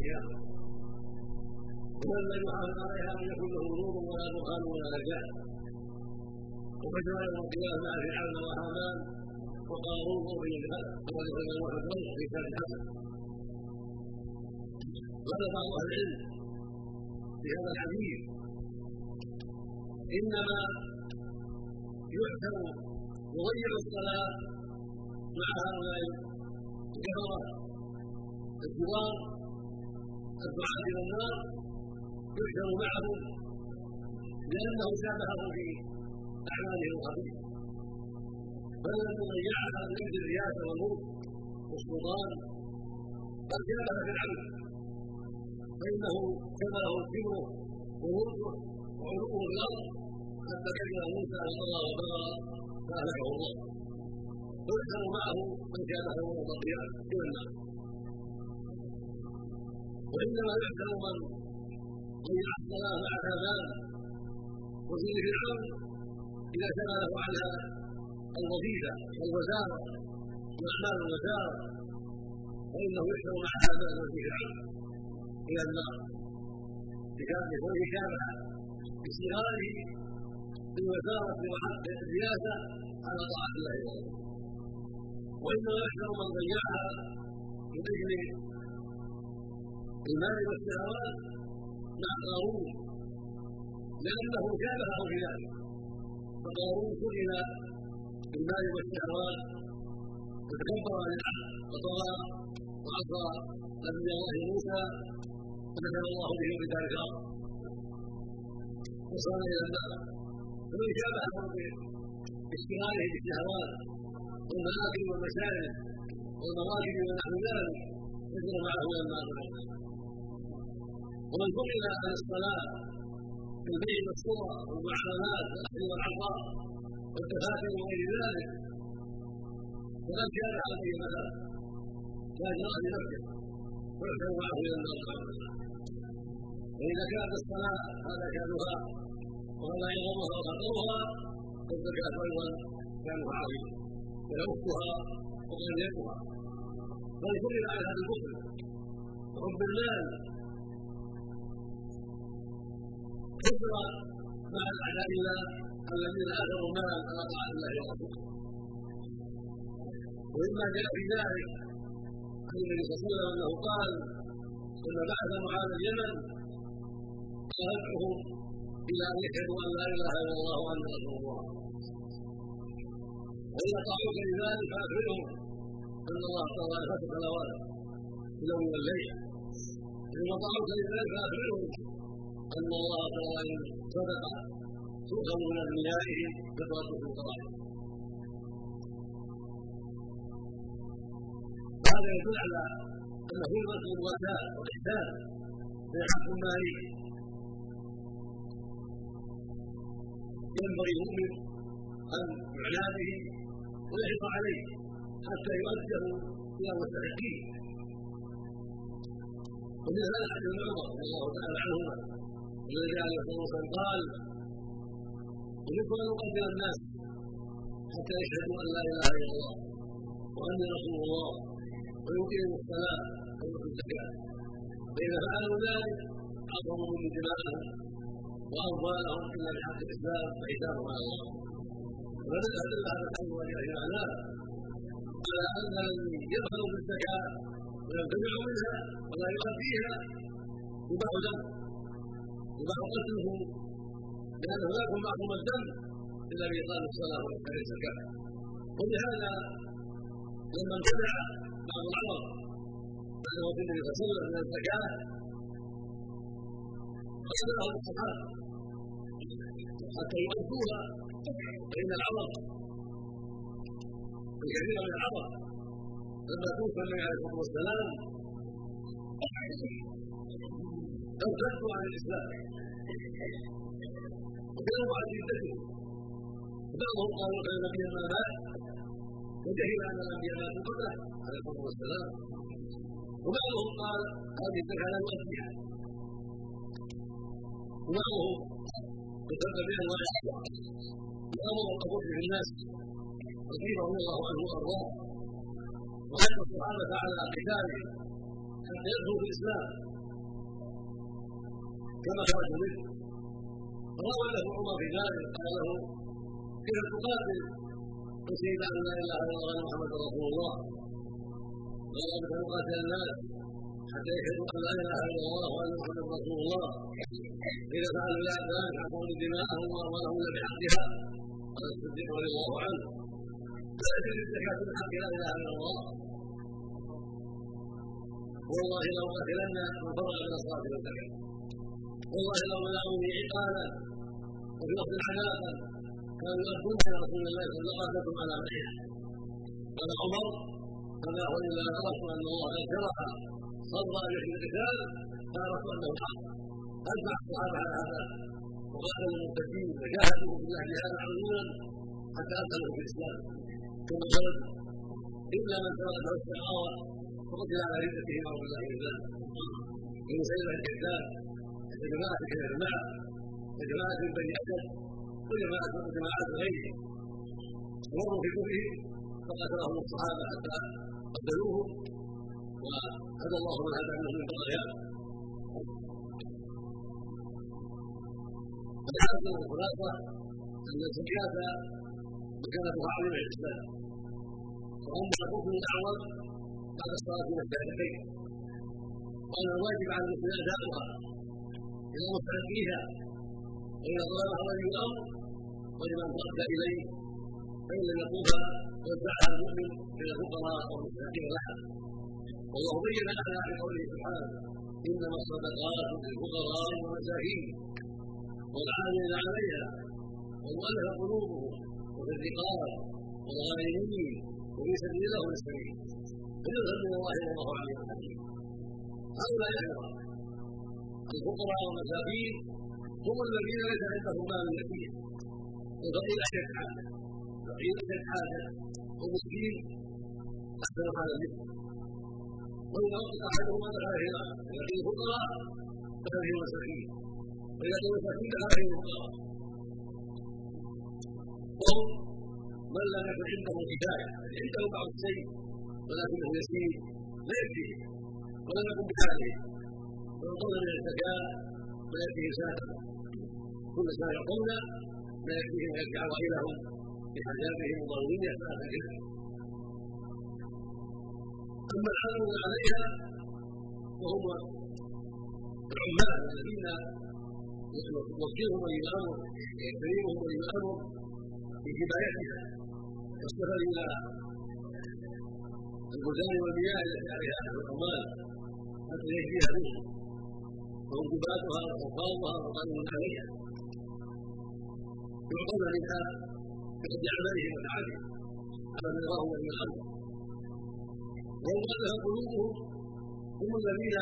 القيامه، ومن لم يحافظ عليها لم يكن له نور ولا برهان ولا نجاه. وبشر يوم القيامه مع فرعون وهامان وقارون وابي جهل وذلك واحد في كتاب حسن. قال بعض اهل العلم في هذا الحديث انما يحسن يضيع الصلاه مع هؤلاء الكفره الكبار الدعاة الى النار، يحشر معهم لانه شابههم في اعمالهم الخبيثه، فالذي ضيعها من اجل الرياسه والملك والسلطان قد شابه فرعون، فانه شبهه كبره وملكه وعلوه في الارض حتى كلم موسى ان طغى وبغى فاهلكه الله. ويحشر معه من شابهه وضيعه الى النار. وانما يحشر من ضيع الصلاه مع هامان وزير فرعون اذا شغله على الوظيفه والوزاره واعمال الوزاره، فانه يحشر مع هامان وزير فرعون الى النار بكونه شابه بصغاره بالوزاره وحق الرياسه على طاعه الله ورسوله. وانما يحشر من ضيعها من اجل المال والشهوات مع قارون لانه شابهه في ذلك، فقارون سئل بالمال والشهوات فتكبر عن الحق وطغى وعصى نبي الله موسى فنزل الله به بدار الارض وصار الى النار. فمن شابهه باشتغاله بالشهوات والمآكل والمشارب والمراكب ونحو ذلك نزل معه الى النار. ومن سئل عن الصلاه في البيع والشراء والمعاملات والاخذ والعطاء والتفاكر وغير ذلك فقد كان عليه مثلا لا جرى لنفسه ويحشر معه الى النار. واذا كانت الصلاه هذا كانها وهذا عظمها وخطرها فالزكاه ايضا كانها عظيمه ويؤخها وقريتها. بل سئل عن هذا البخل وحب المال كثر مع اعداء الله الذين اثروا المال على طاعه الله ورسوله. ومما جاء في ذلك عن النبي صلى الله عليه وسلم انه قال لما بعث معاذ اليمن قال ادعوهم الى ان يشهدوا ان لا اله الا الله وان رسول الله، واذا طاعوك لذلك فاخبرهم ان الله افترض على 5 صلوات في اليوم والليل، واذا طاعوك لذلك فاخبرهم ان الله افترض عليهم صدقه تؤخذ من اغنيائهم فترد في الفقراء. هذا يدل على ان فرض الوفاء والاحسان في حق المالي ينبغي المؤمن ان يعنى به ويحرص عليه حتى يؤديه الى مستحقيه. ومن هذا حديث عمر رضي الله تعالى عنهما الذي عليه الصلاه والسلام قال امرت ان اقاتل الناس حتى يشهدوا ان لا اله الا الله واني رسول الله ويقيموا الصلاه ويؤتوا الزكاه، فاذا فعلوا ذلك عصموا من دماءهم واموالهم الا بحق الاسلام فحسابهم على الله. ودل هذا الحديث معناه على ان الذي يبخل بالزكاه ويمتنع منها ولا يؤديها يباح دمه يباح قتله لانه لا يكون معصوم الدم الا باقام الصلاه واداء الزكاه. ولهذا لما امتنع بعض العرب بعد موت النبي صلى الله عليه وسلم من الزكاه قتلهم الصحابه حتى يؤدوها، فان العرب الكثير من العرب لما توفى النبي عليه الصلاه والسلام ارتدوا عن الاسلام وكانوا عن جدته. بعضهم قالوا ان النبي ما مات وجهل ان الانبياء ماتوا قبله عليه الصلاه والسلام، وبعضهم قال هذه الزكاه لا نؤديها، وبعضهم ارتد بانواع وامر القبول في الناس رضي الله عنه وارضاه وحث الصحابه على قتاله حتى يدخلوا في الاسلام كما خرجوا منه. فراى له عمر في ذلك قال له كيف تقاتل وشهد ان لا اله الا الله محمد رسول الله؟ قال ان تقاتل الناس حتى يشهدوا ان لا اله الا الله وان محمد رسول الله، اذا فعلوا ذلك حقوا دماءهم واموالهم بحقها. قال الصديق رضي الله عنه لا تجد الزكاه من حق لا اله الا الله، والله لو قتلن من فرغ من الصلاه والزكاه، والله لو منعوني عقالا وفي وقت عذابا كانوا يؤدون الى رسول الله صلى الله عليه وسلم على مدحه. قال عمر فما هو الا عرفت ان الله قد شرع صبر ان يحمي القتال فعرفت انه حق. اتبع الصحابه على هذا وقاتلوا المرتدين وجاهدوا في الله جهادا عظيما حتى ادخلوا في الاسلام ثم خرجوا الا من تركه الشقاوه وقتل على ردته نعوذ بالله من ذلك. من سيره الكذاب وجماعه الجماعه وجماعه من بني اسد وجماعات غيرهم مروا في كفرهم فقتلهم الصحابه حتى قتلوهم وهدى الله من هدى منهم من بغيها. فالحاصل الخلاصه ان الزكاه مكانتها عظيمه في الاسلام، وانها ركن اعظم بعد الصلاه من الشهادتين، وان الواجب على المسلمين اداؤها الى مستحقيها، واذا طلبها ولي الامر ولمن تؤدى اليه فان لم يطلبها وزعها المؤمن الى الفقراء والمستحقين لها. والله بين لنا في قوله سبحانه انما الصدقات للفقراء والمساكين والعاملين عليها والمؤلفة قلوبهم وفي الرقاب والغارمين وفي سبيل الله والسبيل فيظهر من الله والله عليم حكيم. هؤلاء ايضا الفقراء والمساكين هم الذين ليس عندهم مال يتيم وفقير اشد حاجه، فقير اشد حاجه ومسكين احسن حالا منه. واذا وقت احدهم ان اخرها اذا قيل فقراء فهذه مساكين، واذا قيل مساكين فهذه فقراء. وهم من لم يكن عنده كفايه، عنده بعض الشيء ولكنه يسير لا يكفيه ولم يكن بحاله، ويعطون من الزكاه ما يكفيه ساعه، كل سنه يعطون ما يكفيهم ويكفي عوائلهم بحاجاتهم وضروريه ساعه الجهل. اما العاملون عليها وهم العمال الذين يوكلهم ولي الامر ويكرمهم ولي الامر في كفايتها والسفر الى البلدان والمياه التي عليها اهل الاموال حتى يجزيها بهم ووجباتها وحفاظها وقانون عليها، يعطون منها بقدر عملهم وتعبهم على ما يراه ولي الامر. والمؤلفة قلوبهم هم الذين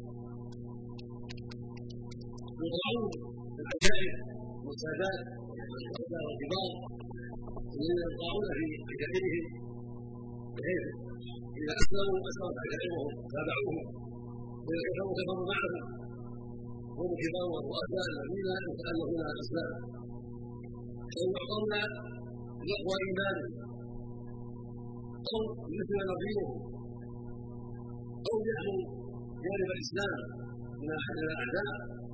يطلعون العجائب والسادات والكبار الذين يطلعون في عجائبهم بحيث اذا اسلموا اسلمت عجائبهم تابعوهم، واذا كفروا كفروا معهم. هم الكبار والرؤساء الذين يتالفون على الاسلام او يعطون لاقوى ايمانهم او مثل نظيرهم او يحموا جانب الاسلام من احد الاعداء،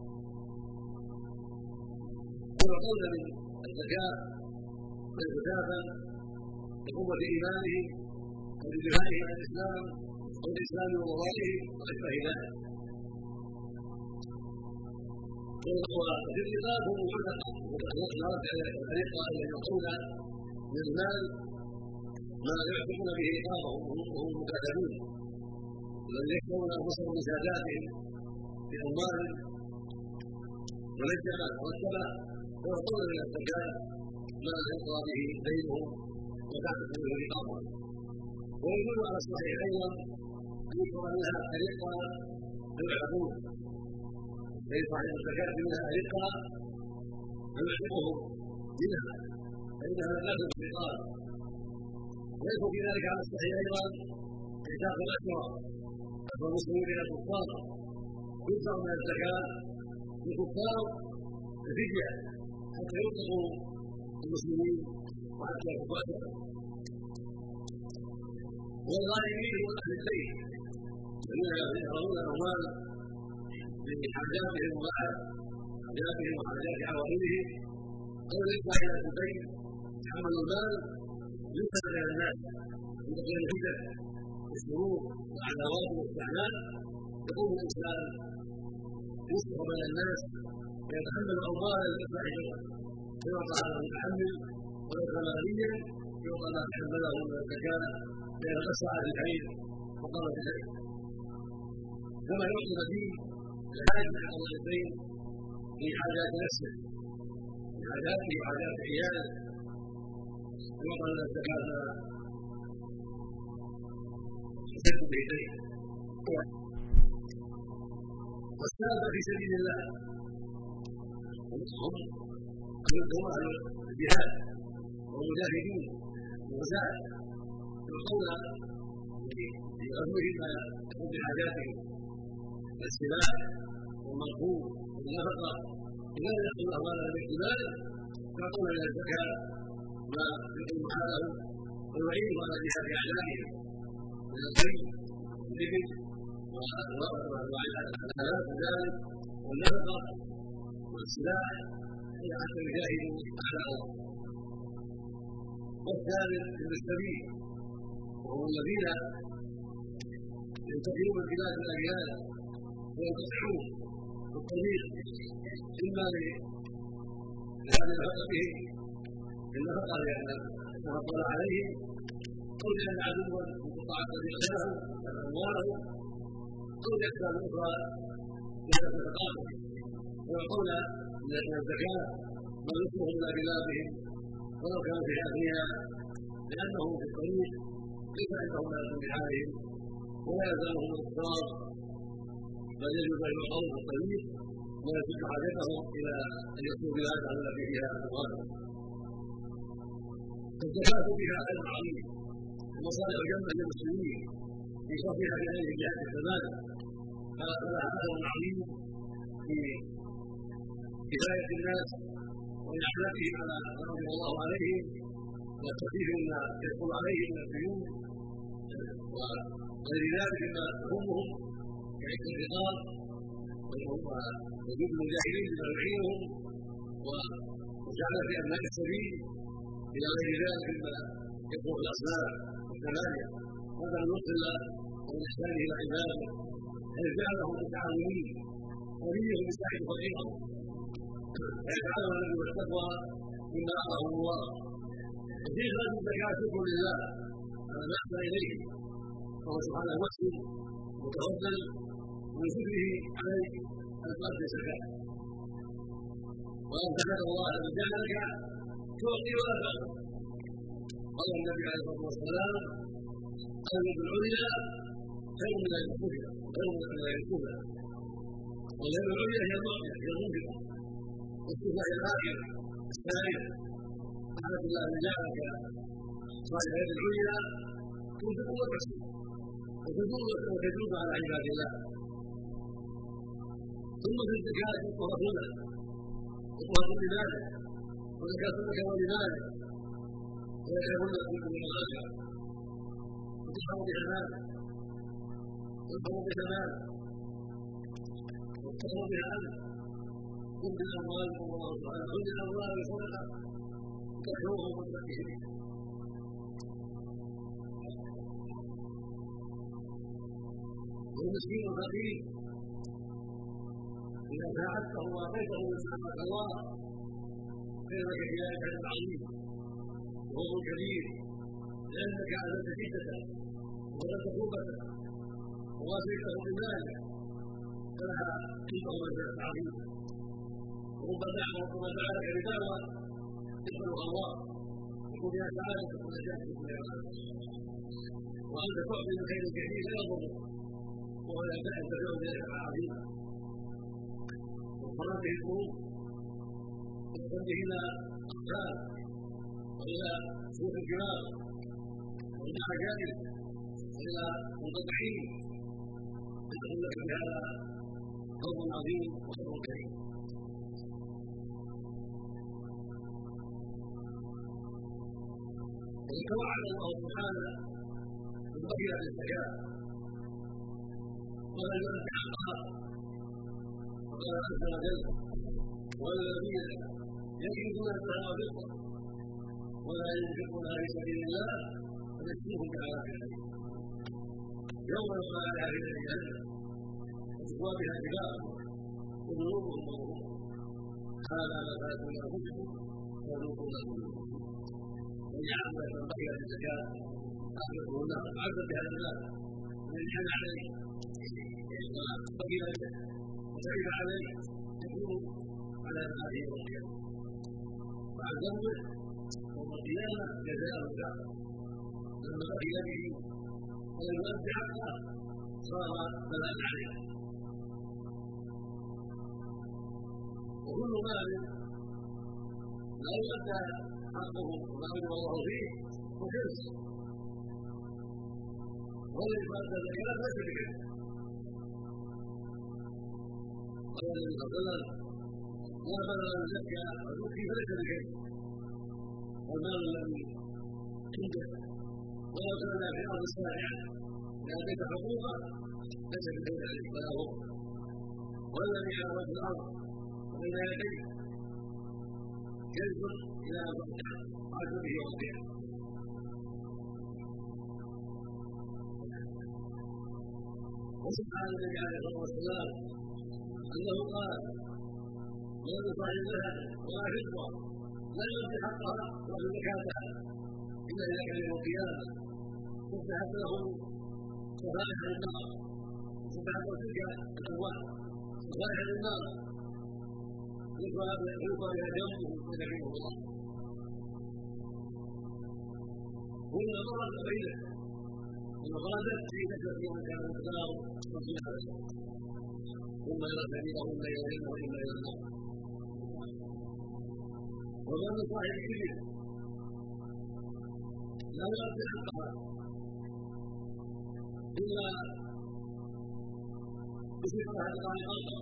ويعطون من الزكاه والزكاه لقوه ايمانهم ولدفاعهم عن الاسلام والاسلام ومضائه واشبه ذلك. وفي الرقاب هم العتقاء والأخلاق الطريقه ان يعطون من المال ما يعتقون به رقابهم وهم مكاتبون الذين يكفرون انفسهم بساداتهم باموالهم ولجأت مرتبه ويعطون من الزكاه ما يقضى به دينهم وتعتق به رقابهم. ويدل على الصحيح ايضا ان يذكر منها الرقه بالعقول، فيدفع عن الزكاه منها الرقه فيعتقهم منها فانها لا تدخل الرقاب. ويدخل في ذلك على الصحيح ايضا عتاق الاسرى والمسلمين الى الكفار، يدفع من الزكاه للكفار الفديه حتى يطلقوا المسلمين وحتى يكفوا والغالبين من اهل البيت الذين يحرمون الاموال لحاجاتهم حاجاتهم وحاجات عوائلهم او يدفع الى البيت حمل المال ينفق الى الناس من غير الفتن والشرور والعداوات والاستعمال يقوم الانسان يصبح بين الناس ويتحمل اموالا لدفع شره فيعطى على المتحمل وليس ماليا يعطى ما تحمله من الزكاه بين الاسرع في العين وقامت العين كما يعطي الدين الحاج على الضيفين في حاجات نفسه في حاجاته وحاجات عياله يعطى من الزكاه يسد بيديه والسابق في سبيل الله هم اهل الجهاد والمجاهدين والغزاة يعطون لأهلهم ما يكون بحاجاتهم السلاح والمركوب والنفقة إذا يأخذ أموالا باحتمال يعطون إلى الزكاة ما يقوم حاله ويعينه على جهاد أعدائهم من الخيل والإبل والآلات وذلك والنفقة والسلاح حتى يجاهدوا أعداء الله. والثالث ابن السبيل وهم الذين ينتقلون البلاد الأجيال وينقطعون الطريق إما لهذه نفقتهم النفقة لأن تفضل عليهم أو لأن عدوا انقطع الطريق لهم أموالهم أو لأسباب أخرى لهذا الثقافة ويعطون من الزكاة ما يصلح إلى بلادهم ولو كانوا في أغنياء لأنهم في الطريق ليس عندهم ما يكون بحالهم ولا يزالهم الاضطرار بل يجب أن يعطوا في الطريق ويسد حاجتهم إلى أن يكونوا بلاد التي فيها أموالهم. الزكاة فيها خير عظيم ومصالح جنة للمسلمين في صرفها بغير جهة الزمان فلها أثر عظيم في كفاية الناس وإعانتهم على ما رضي الله عليهم وتخفيف ما يدخل عليهم من الديون وغير ذلك مما يهمهم كعتق الرقاب وجود المجاهدين بما يعينهم وجعل في أبناء السبيل إلى غير ذلك مما يدخل في الأصناف والثمانية هذا من لطف الله ومن إحسانه إلى عباده حيث جعلهم متعاونين وليهم يساعد فقيرهم فيتعاون الذي والتقوى مما أعطاه الله وفي خارج الزكاة شكر لله على ما أحسن إليه وهو سبحانه محسن متفضل من شكره عليك أن تؤدي الزكاة وأن تحمد الله أن جعلك تعطي ولا تأخذ قال النبي عليه الصلاة والسلام اليد العليا خير من اليد السفلى خير من اليد السفلى واليد العليا هي المعطية هي المنفقة والسفلى هي الآخرة السائلة سبحانه الله أن جعلك صالح اليد العليا تنفق وتحسن وتجود على عباد الله ثم في الزكاة يطهر هنا يطهر لماله وزكاة الزكاة لماله ويكون لكم من الآخرة وتحفظ بها ماله وتحفظ بها ماله وتحفظ بها أمل خذ بالأموال الله سبحانه خذ بالأموال صدقة تحفظهم وتزكيهم والمسكين الفقير إذا ساعدته وأعطيته من نعمة الله فإنك في ذلك أجر عظيم وهو كبير لأنك أعلنت شدته وغلت قوته وواسيته بمالك فلها عنده منزلة عظيمة وربما جعلك بدعوة يسألها الله يكون فيها سعادة ونجاح في كل عمل وأنت تعطي من خير كثير لا يضرك وهو ينتهي التفاؤل بنعمة عظيمة وقرن به القلوب وقرن به إلى أقسام وإلى سوق الجبال وإلى عجائب وإلى منقطعين يدخل لك بهذا فضل عظيم وفضل كريم وتوعد الله سبحانه بالبقية للزكاة ولا يؤدي حقها قال عز وجل والذين يكيدون الذهب والفضة ولا ينفقونها في سبيل الله فبشرهم بعذاب أليم يوم يلقى عليها في جهنم وتقوى بها جباههم وجنوبهم وظهورهم هذا ما كانتم لانفسكم فذوقوا ما كنتم وجعل من بقي الزكاه اخذته النار عز بها الناس من جعل عليه بقي وتعب عليه يكون على هذه القيامه مع ذنبه يوم القيامه جزاء كافر لما بقي به ولم يؤدي حقه صار بلاء عليه وكل مال لا يؤدى حقه وما امر الله فيه وكنز والذي يؤدى الزكاه ليس بكنز قال النبي صلى الله عليه وسلم لا بلغ الزكاه وتؤتي فليس بكنز والمال الذي عنده ولو كان في الارض الصالحه اذا اتيت حقوقه ليس بكنز عليه ولا هو والذي على وجه الارض وبين يديه كنز الى ان تفتح عاد به يوم القيامه وسبحان النبي عليه الصلاه والسلام انه قال ما يصاحب ذهب ولا فضه لا يؤدي حقها ولا زكاتها الا اذا كان يوم القيامه فتحت له صفائح النار فتحت تلك الابواب صفائح النار يلقى بها جنبه ويدعوه الله هنا مرت بينه وغادت في نكبه من كان مقدار رسول الله ثم الى سبيله اما الى الجنه واما الى النار وما من صاحب كبير لا يؤدي حقها الا بصفتها القائمه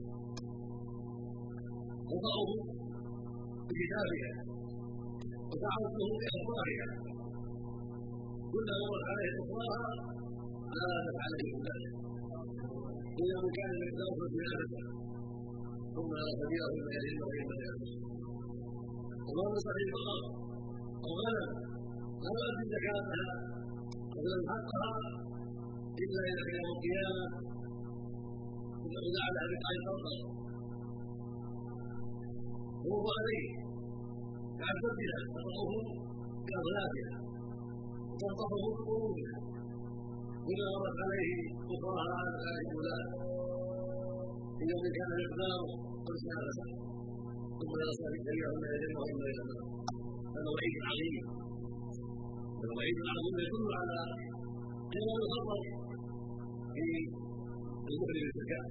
وضعه بكتابها وتعرضه باخبارها كلما مرت عليه اخراها عادت عليه ذلك اذا كان مقداره في نفسه ثم على سبيله اما الجنه واما الى النار وما من صحيح الارض او غنم لا يؤدي زكاتها ولا حقها الا اذا كان يوم القيامه اذا على بقاع الارض وهو عليه كعبدها تطعه كأغلابها وتنطفه بقرونها إذا مرت عليه أخراها عادت عليه أولاد إن يوم كان مقداره 50 سنة ثم يصل سبيله من الجنة وإما إلى النار هذا وعيد عظيم الوعيد العظيم يدل على جلال الخطر في المخرج الزكاة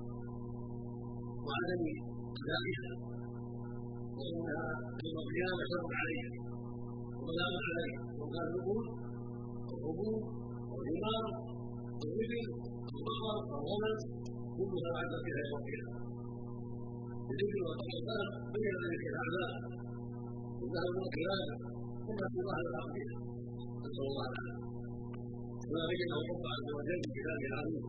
وعدم أدائها وانها يوم القيامه شر عليه وبلاء عليه وقال النقود والحبوب والثمار والابل والبقر والغنم كلها عاد فيها يوم القيامه الابل والبقر بين ذلك العذاب والذهب والكلاب كما في ظاهر الارض نسال الله العافيه وما بينه الرب عز وجل في كتابه العظيم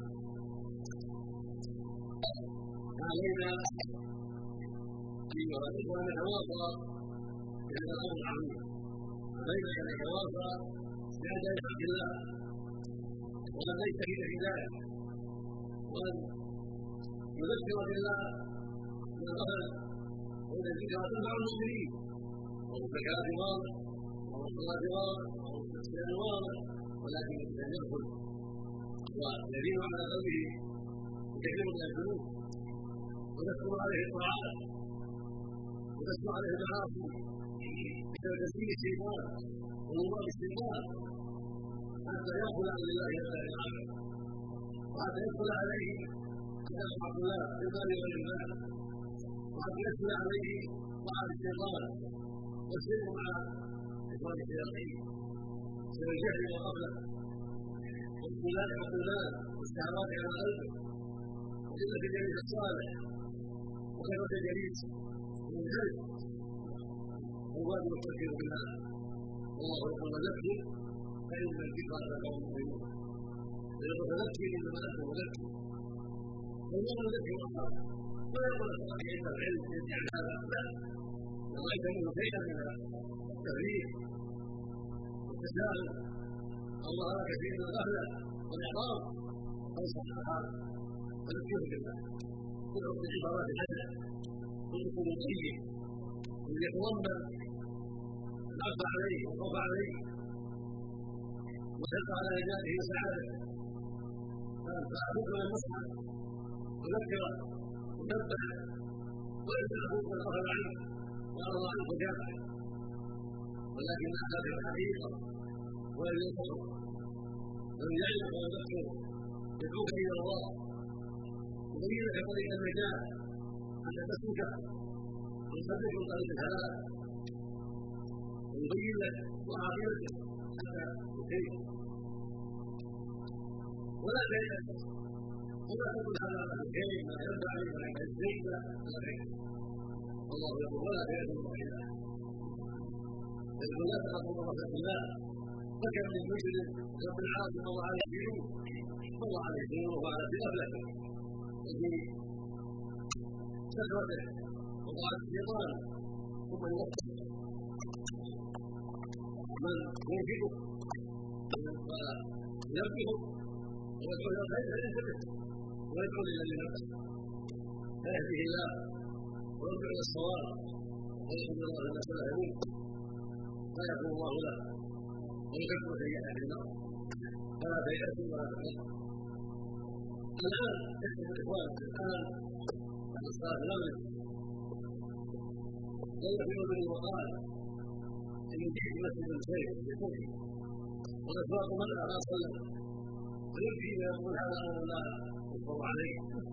علينا في مراتبه ان نتواصى بهذا الامر العظيم علينا ان نتواصى باداء حق الله وان نجتهد في ذلك وان نذكر بالله من الغفل وان الذكرى تنفع المؤمنين والزكاه واضح والصلاه واضح والاستسلام واضح ولكن الانسان يغفل ويزيد على قلبه كثير من الذنوب وتكثر عليه الطاعات وتسمع عليه المعاصي بسبب تسليم الشيطان ونظام الشيطان حتى يغفل عن الله جل وعلا وحتى يدخل عليه يسمع الله بالبال والجبال وحتى يدخل عليه طاعة الشيطان والشرك مع شيطان الشياطين بسبب الجهل وقبله واختلاف الضلال والشهوات على قلبه وقلة الجليس الصالح وكثرة الجليس من الجلد والواجب التفكير بالله والله يقول ذكر فإن الذكرى تنفع المؤمنين فيقول ذكر إنما أنت مذكر فالله ذكر أصحابه ولا يقول الصحيح عند العلم يعني هذا لا، رايت منه شيئا من التغريب والتساهل او ظهر كثير من الغفله والاعراض فانصح هذا وذكره بالله كله بالعبارات الحسنه كله طيب وليتضمن العفو عليه والخوف عليه وحرص على نجاته وسعادته فأخذ من النصح وذكر ونبه ويسأل أخوك من غفل عنه وأرضى عنه وجابه ولكن هذه الحقيقة ولم ينصحه لم يعلم ويذكر يدعوك إلى الله ويبين لك طريق النجاة حتى تسلكه ويصدق من طريق الهلاك ويبين لك وعاقبته حتى تنتهي ولا تيأس ولا تقل هذا الكيف ما ينبغي ولا يزيد ولا غيره الله يقول ولا تيأس من روح الله فإن لا تخافوا من رحمة الله فكم من مجرم رب العالمين الله عليه يدينه الله عليه يدينه وعلى بغفلته وفي سكرته وطاعة الشيطان ثم يوفق من ينفقه ويربحه ويدعو الى الخير فينتبه ويدعو الى نفسه فيهديه الله ويرجع الى الصواب ويحمد الله الناس لا يموت فيغفر الله له ويكفر سيئات النار فلا تيأسوا ولا تحزنوا الان يكتب الاخوان الان بعد الصلاه المغرب قال في يوم وقال ان جئت مسجد الخير بكفر والاسواق منع ما صلى ويبكي ويقول هذا امر لا يكفر عليه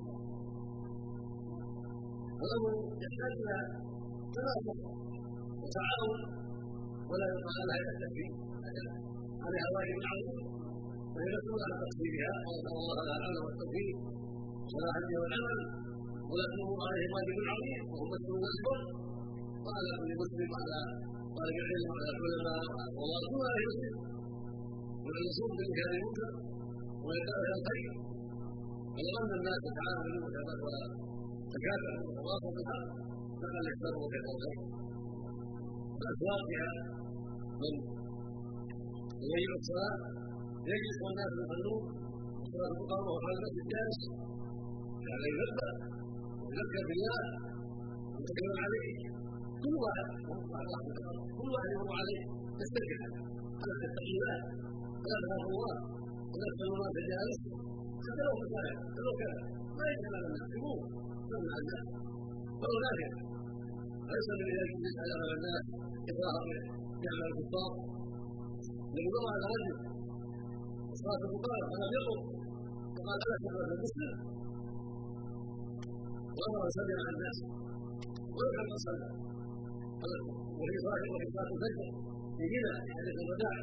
والامر يحتاج الى تناصح وتعاون ولا يقال لها الى التكفير عليها واجب عظيم وهي مسؤوله عن تقصيرها ونسال الله العون والتوفيق ولا الهدي والعمل ولكن عليه واجب عظيم وهو مسؤول اكبر وعلى كل مسلم وعلى طالب العلم وعلى العلماء ومرسول عليه مسلم والمنصوب بإنكار المنكر ويدعو إلى الخير ولو أن الناس تعاونوا وتكافئوا وتواصوا بالحق فقد احترموا كثير الخير بأسواقها من يضيع الصلاة يجلس والناس يصلون الصلاة تقام وهو على المسجد جالس على يذكر ويذكر بالله ويتكلم عليه كل واحد يمر عليه يسترجع على تتقي الله ولا تخاف الله ولا تسأل الله تجالس حتى لو مسائل لو كذا ما يجعل الناس يموت من الناس فهو نافع ليس من ذلك يسأل على الناس إكراه يعمل الكفار لو على رجل صلاة الكفار فلم يقم فقال ألا تقرأ المسلم وأمر سلم على الناس ويفعل ما صلى وفي صلاة الفجر في منى في حديث الوداع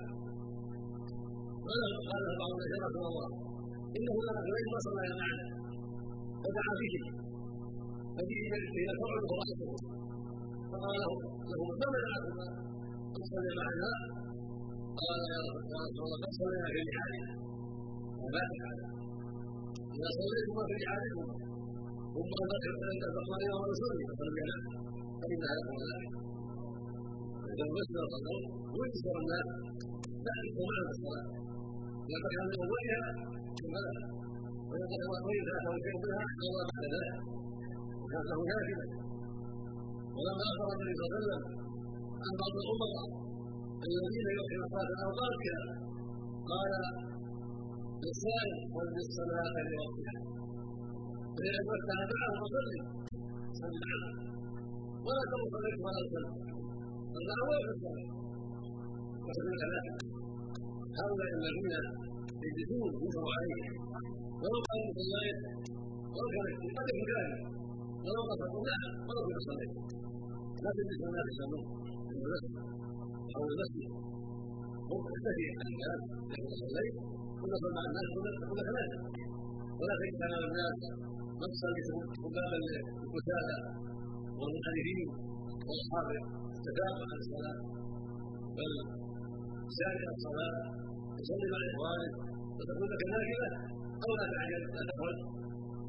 قال له بعض الناس يا رسول الله انه لنا غير ما صلى معنا فدعا به فجئ الى فرع وراسه فقال له ما منعكما ان صلي معنا قال يا رسول الله قد صلينا في رحالنا وما تفعل اذا صليتما في رحالكما ثم تفقنا يوم رسولي فصلينا فان هذا ذلك اذا مسنا القدر ويسر الناس لا يكون معنا الصلاه لقد كان من اولها شبهه ويقول وإن ذاته بها الله بعد ذلك وكان له نافله ولما اخبر النبي صلى الله عليه وسلم عن بعض الامراء الذين يؤخرون صلاه الاوقات كذا قال للسائل صل الصلاه لوقتها فإذا أدركتها معه فصلي صل معه ولا تقل صليت ولا تصلي صلى أول في الصلاة وصلي ثلاثة هؤلاء الذين يجلسون ينكر عليهم ولو قالوا صليت ولو كانت قد يكون ذلك ولو قصدوا نعم ولو كنت صليت لا تجلس الناس يصلون في المسجد أو المسجد هم تختفي عن الناس إذا صليت كنا صلى مع الناس كنا ثلاثة ولا تجد على الناس نصا باب الكتابة والمؤلفين واصحاب التدافع عن الصلاه بل سارع الصلاه تصلي مع اخوانك وتكون لك نافله او لا تعجل لا تفعل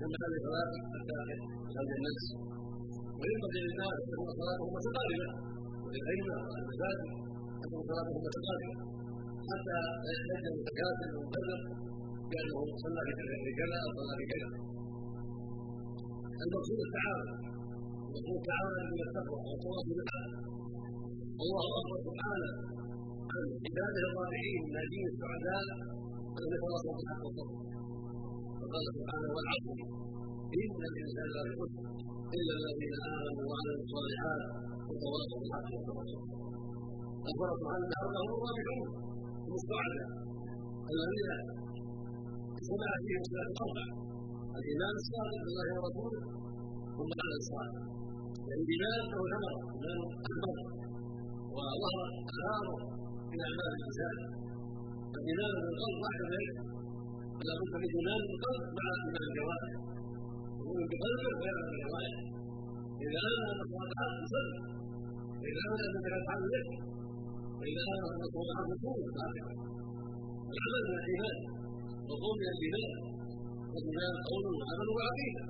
من هذه صلاته حتى يخرج الناس. وينبغي للناس ان تكون صلاتهم متقاربه، وللائمه والمساجد ان تكون صلاتهم متقاربه حتى لا يحتاج المتكاسل ومفرق بانه صلى في كذا او صلى في كذا. المقصود التعاون، المقصود التعاون الى التقوى والتواصل بالحق. الله اكبر سبحانه عن عباده الرابحين الناجين السعداء ان يتواصلوا بالحق والصبر. فقال سبحانه والعصر ان الانسان لفي خسر الا الذين امنوا وعملوا الصالحات وتواصوا بالحق وتواصوا. اخبر سبحانه انهم الرابحون هم السعداء الذين اجتمعت فيهم صلاه الاربع: الايمان الصادق بالله ورسوله، ثم العمل الصالح. يعني الايمان له ثمره، الايمان اكبر وظهر اثاره من اعمال الانسان. الايمان بالقلب واحد غيره، فلا بد من ايمان بالقلب مع ايمان الجوارح. يؤمن بقلبه ويعمل بالجوارح. اذا امن ان الصالحات تصدق، واذا امن انك تفعل ذلك، واذا امن ان الصالحات تصوم العمل من الايمان والقول من الايمان، والايمان قول وعمل وعقيده.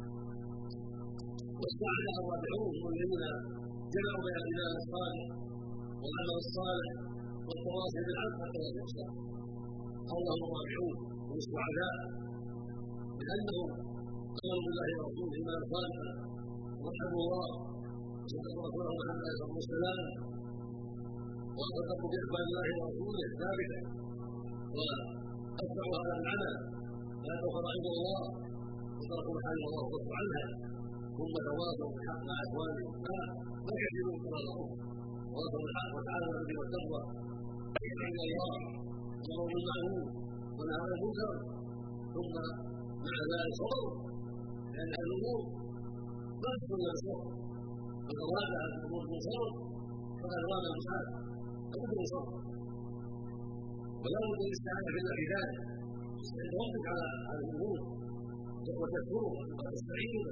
والسعداء الرابحون هم الذين جمعوا بين الايمان الصالح والعمل الصالح والتواصي بالحق والتواصي بالصبر. الله الرابحون هم السعداء لانهم امنوا بالله ورسوله ايمانا صالحا وحبوا الله وصدقوا رسوله محمد عليه الصلاه والسلام وصدقوا باخبار الله ورسوله ثابتا واتبعوا هذا العمل لا تغفر عند الله وتركوا محارم الله وصدقوا عنها، ثم تواصوا بالحق مع اخوانهم ما كثيرون كما لهم تواصوا بالحق وتعاونوا بالبر والتقوى عند الله، امروا بالمعروف ونهوا عن المنكر، ثم مع ذلك صبروا لان هذه الامور ما تكون الا بالصبر. من اراد ان الامور بالصبر فقد اراد الحال لابد من صبر، ولا بد من الاستعانه بالله في ذلك، توقف على الامور وتذكره وتستعين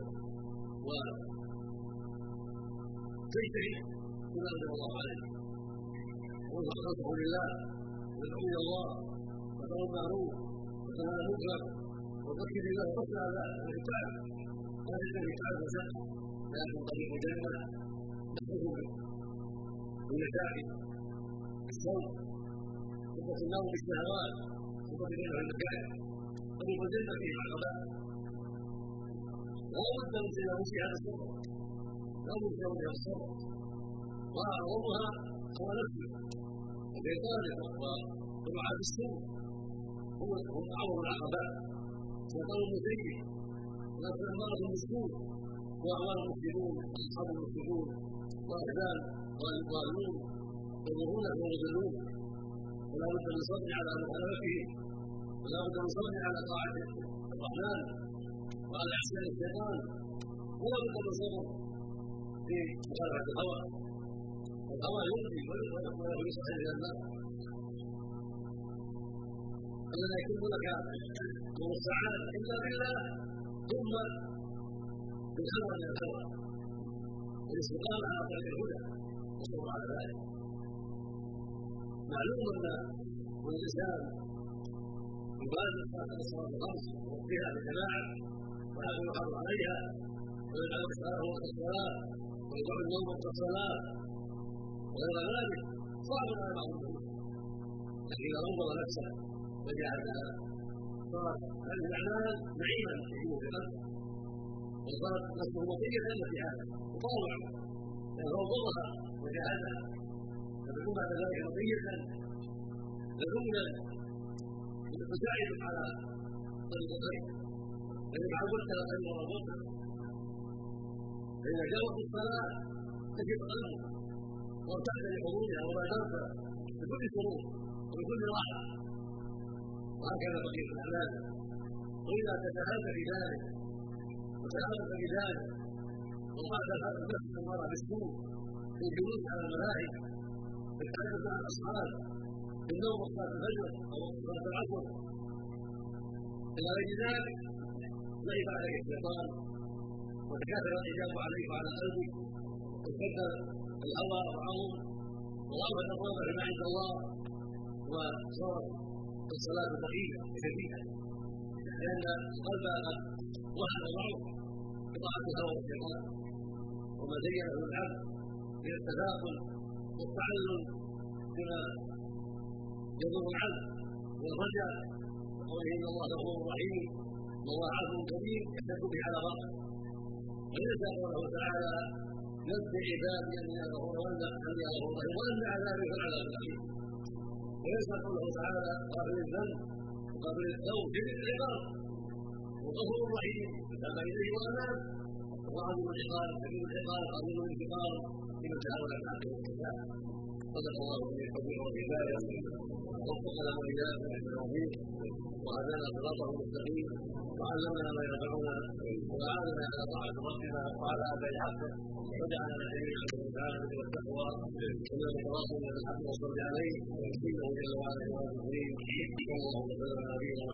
وتجتهد بما انزل الله عليك، وتخلصه لله وتدعو الى الله وتامر بالمعروف وتنهى عن المنكر وتذكر الله وتصنع الكتاب. هذا الذي تعالى وشق لكن طريق الجنه نحفظه بالمشاكل بالصوم ثم النوم بالشهوات ثم بغير المكان. طريق الجنه فيه عقبات لا بد من تجاوز هذا الصبر، لا بد من تجاوز هذا الصبر، واعظمها هو نفسه وشيطانه ودعاة السوء هم اعظم العقبات. شيطان مسيء ونفس اماره بالسوء واعوان المفسدون واصحاب المفسدون واهدان والضالون يضرون ويضلون، ولا بد من الصبر على مخالفته، ولا بد من الصبر على طاعه الرحمن وعلى احسان الشيطان، ولا بد من الصبر في مخالفه الهوى. الهوى يؤذي ويصل الى النار. فلا يكون لك نور السعاده الا بالله ثم بالخلوه من الهوى والاستقامه على طريق الهدى والصبر على ذلك. معلوم ان الانسان يبادر الصلاه الخمس ويؤديها بجماعه وهذا يحافظ عليها ويجعل اختاره وقت الصلاه ويدع النوم وقت الصلاه وغير ذلك صعب على بعض الناس، لكن اذا انظر نفسه وجاهد صارت هذه الاعمال نعيما يعيش في قلبه وصارت نفسه وصيه التي هذا وطاوع لانه انظرها وجاهدها فتكون بعد ذلك وصيه لذمنا تساعد على طريق الخير فإذا عودت على خير ورغبته فإذا جاء وقت الصلاة تجد قلبك وارتحت لحضورها وبادرت بكل سرور وبكل راحة. وهكذا بقية الأعمال. وإذا تتهافت في ذلك وتهافت في ذلك وقعت النفس المرأة بالسوء في الجلوس على الملاهي في التحدث مع الأصحاب في النوم وقت الفجر أو وقت العصر إلى غير ذلك لعب عليك الشيطان وتكاثر الإجابة عليك وعلى قلبك واشتد الهوى والعظم وغابت الرغبة فيما عند الله وصارت الصلاة ثقيلة شديدة لأن القلب وهذا معروف بطاعة الهوى والشيطان. وما زينه العبد من التثاقل والتعلم بما يضر العبد والرجاء وقوله ان الله غفور رحيم والله عفو كريم يحتج به على رأسه، وليس قوله تعالى نبئ عبادي اني انا غفور رحيم وان عذابي هو العذاب الاليم، وليس قوله تعالى قابل الذنب وقابل التوب في العقاب وغفور رحيم فتاب اليه واناب وعظيم العقاب كريم العقاب عظيم الانتقام لمن تعاون على الحق والكتاب. صدق الله بالحكم والهدايه ووفقنا واياكم للتوفيق وهدانا صراطه المستقيم وعلمنا ما ينفعنا واعاننا على طاعه ربنا وعلى اداء حقه وجعلنا جميعا من العافيه والتقوى ومن التواصل بالحق والصبر عليه انه جل وعلا يوافق صلى الله وسلم على نبينا